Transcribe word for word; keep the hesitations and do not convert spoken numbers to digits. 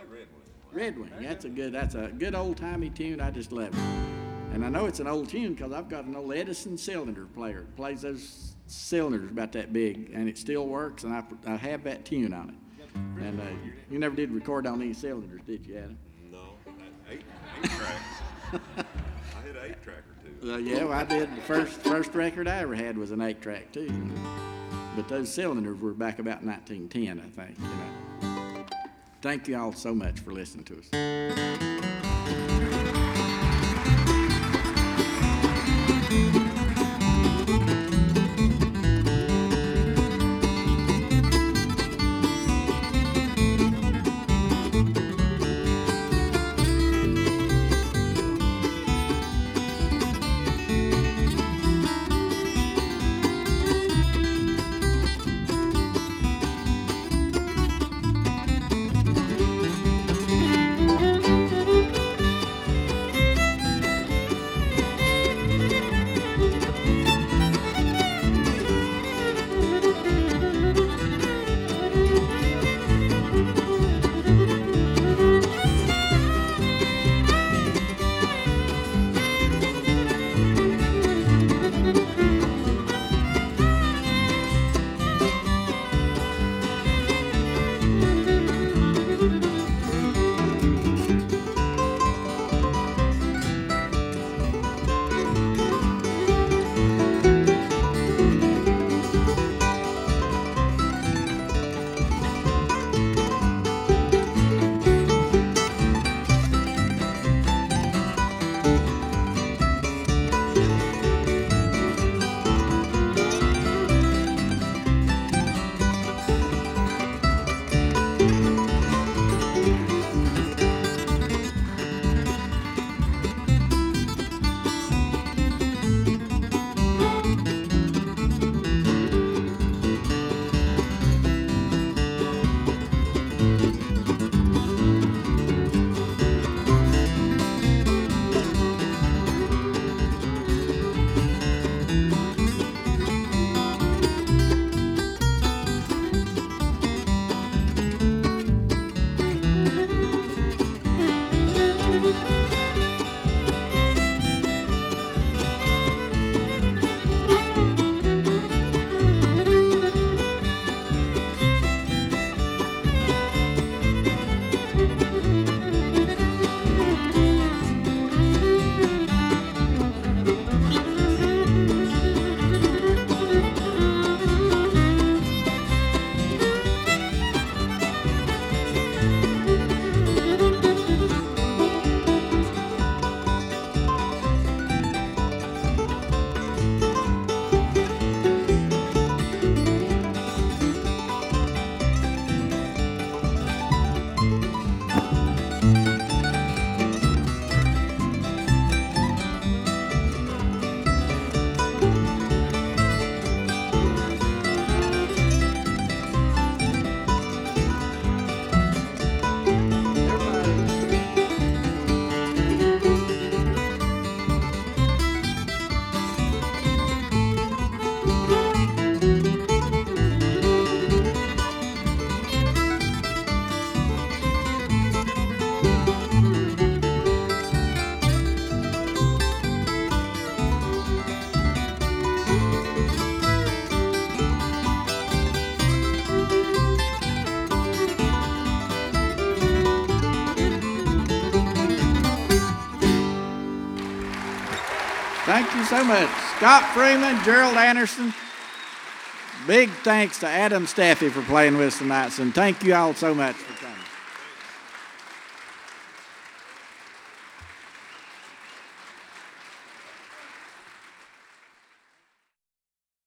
Red Wing. Red Wing. That's a good. That's a good old timey tune. I just love it. And I know it's an old tune because I've got an old Edison cylinder player. It plays those cylinders about that big, and it still works. And I, I have that tune on it. And uh, you never did record on these cylinders, did you, Adam? No, eight, eight tracks. I had an eight track or two. Uh, yeah, well, I did. The first first record I ever had was an eight track too. But those cylinders were back about nineteen ten, I think. You know. Thank you all so much for listening to us. Thank you so much. Scott Freeman, Gerald Anderson. Big thanks to Adam Staffy for playing with us tonight. And thank you all so much for coming.